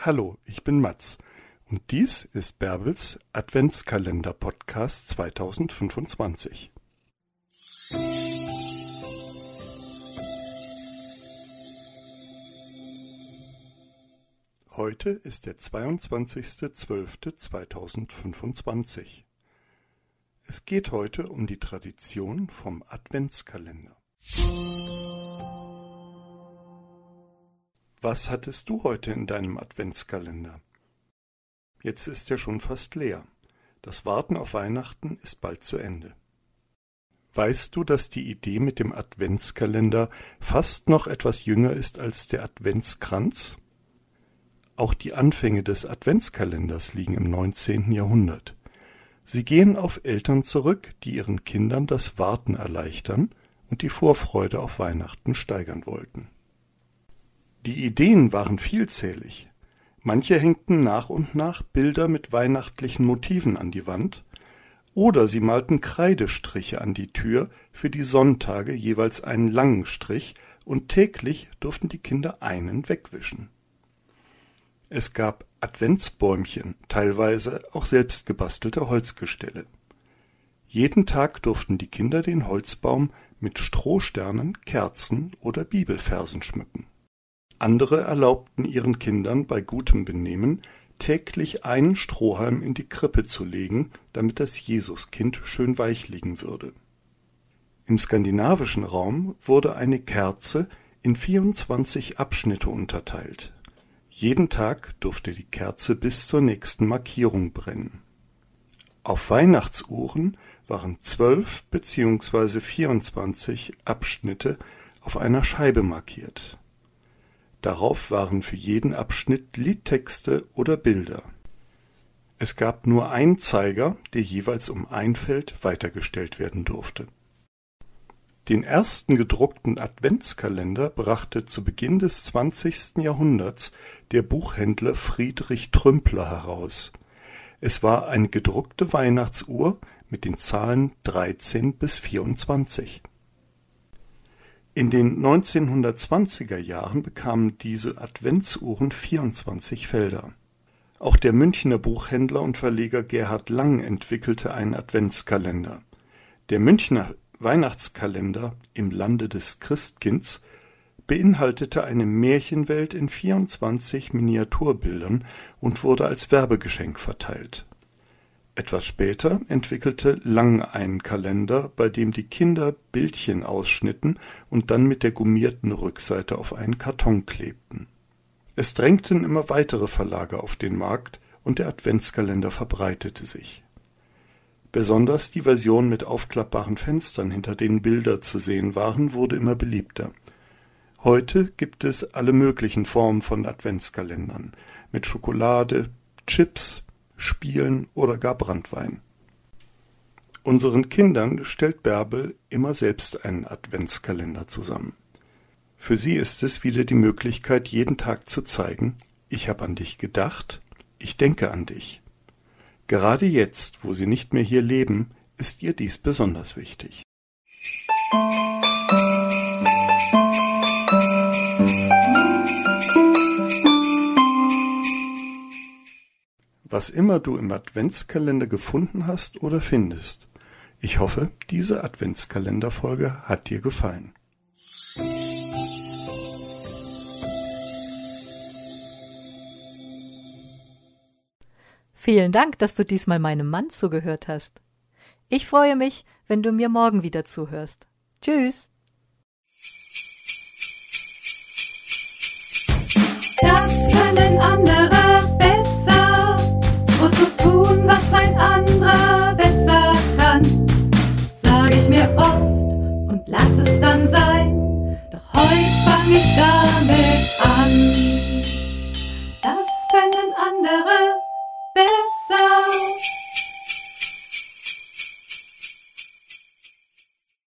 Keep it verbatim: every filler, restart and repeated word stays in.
Hallo, ich bin Mats und dies ist Bärbels Adventskalender-Podcast zweitausendfünfundzwanzig. Heute ist der zweiundzwanzigster zwölfter zweitausendfünfundzwanzig. Es geht heute um die Tradition vom Adventskalender. Was hattest du heute in deinem Adventskalender? Jetzt ist er schon fast leer. Das Warten auf Weihnachten ist bald zu Ende. Weißt du, dass die Idee mit dem Adventskalender fast noch etwas jünger ist als der Adventskranz? Auch die Anfänge des Adventskalenders liegen im neunzehnten Jahrhundert. Sie gehen auf Eltern zurück, die ihren Kindern das Warten erleichtern und die Vorfreude auf Weihnachten steigern wollten. Die Ideen waren vielzählig. Manche hängten nach und nach Bilder mit weihnachtlichen Motiven an die Wand, oder sie malten Kreidestriche an die Tür, für die Sonntage jeweils einen langen Strich, und täglich durften die Kinder einen wegwischen. Es gab Adventsbäumchen, teilweise auch selbst gebastelte Holzgestelle. Jeden Tag durften die Kinder den Holzbaum mit Strohsternen, Kerzen oder Bibelversen schmücken. Andere erlaubten ihren Kindern bei gutem Benehmen, täglich einen Strohhalm in die Krippe zu legen, damit das Jesuskind schön weich liegen würde. Im skandinavischen Raum wurde eine Kerze in vierundzwanzig Abschnitte unterteilt. Jeden Tag durfte die Kerze bis zur nächsten Markierung brennen. Auf Weihnachtsuhren waren zwölf bzw. vierundzwanzig Abschnitte auf einer Scheibe markiert. Darauf waren für jeden Abschnitt Liedtexte oder Bilder. Es gab nur einen Zeiger, der jeweils um ein Feld weitergestellt werden durfte. Den ersten gedruckten Adventskalender brachte zu Beginn des zwanzigsten Jahrhunderts der Buchhändler Friedrich Trümpler heraus. Es war eine gedruckte Weihnachtsuhr mit den Zahlen dreizehn bis vierundzwanzig. In den neunzehnhundertzwanziger Jahren bekamen diese Adventsuhren vierundzwanzig Felder. Auch der Münchner Buchhändler und Verleger Gerhard Lang entwickelte einen Adventskalender. Der Münchner Weihnachtskalender im Lande des Christkinds beinhaltete eine Märchenwelt in vierundzwanzig Miniaturbildern und wurde als Werbegeschenk verteilt. Etwas später entwickelte Lang einen Kalender, bei dem die Kinder Bildchen ausschnitten und dann mit der gummierten Rückseite auf einen Karton klebten. Es drängten immer weitere Verlage auf den Markt und der Adventskalender verbreitete sich. Besonders die Version mit aufklappbaren Fenstern, hinter denen Bilder zu sehen waren, wurde immer beliebter. Heute gibt es alle möglichen Formen von Adventskalendern, mit Schokolade, Chips, Spielen oder gar Branntwein. Unseren Kindern stellt Bärbel immer selbst einen Adventskalender zusammen. Für sie ist es wieder die Möglichkeit, jeden Tag zu zeigen: Ich habe an dich gedacht, ich denke an dich. Gerade jetzt, wo sie nicht mehr hier leben, ist ihr dies besonders wichtig. Was immer du im Adventskalender gefunden hast oder findest, ich hoffe, diese Adventskalenderfolge hat dir gefallen. Vielen Dank, dass du diesmal meinem Mann zugehört hast. Ich freue mich, wenn du mir morgen wieder zuhörst. Tschüss!